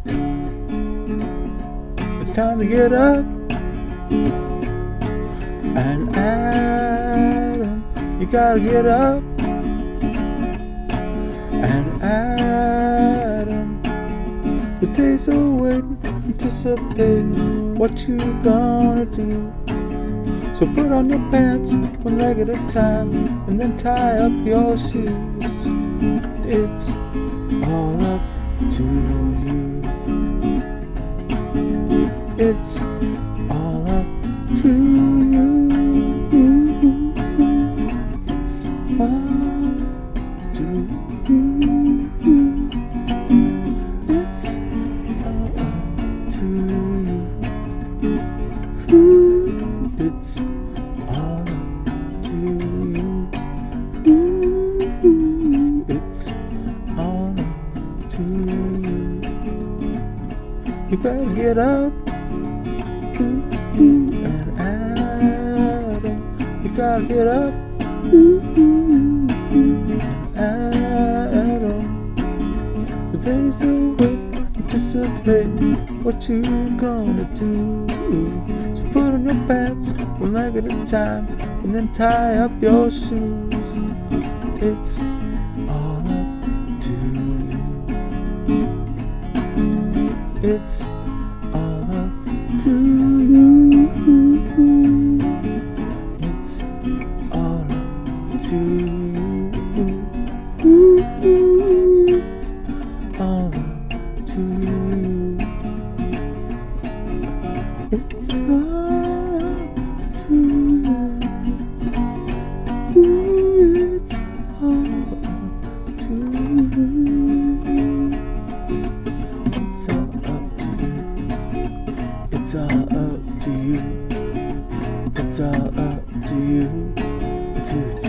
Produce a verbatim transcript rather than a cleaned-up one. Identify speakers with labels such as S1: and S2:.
S1: It's time to get up. And Adam, you gotta get up. And Adam, the days are waiting, anticipating what you gonna do. So put on your pants one leg at a time, and then tie up your shoes. It's all up to you. It's all up to you. It's all to you. It's all up to you. It's all up to you. It's all up to you. You better get up. And Adam, you gotta get up. Adam, the days are waiting, anticipate what you gonna do. So put on your pants one leg at a time, and then tie up your shoes. It's all up to you. It's all up to you. It's all up to you. It's all up to you. It's all up to you. It's all up to you. It's all up to you. It's all up to you. It's all up to you. To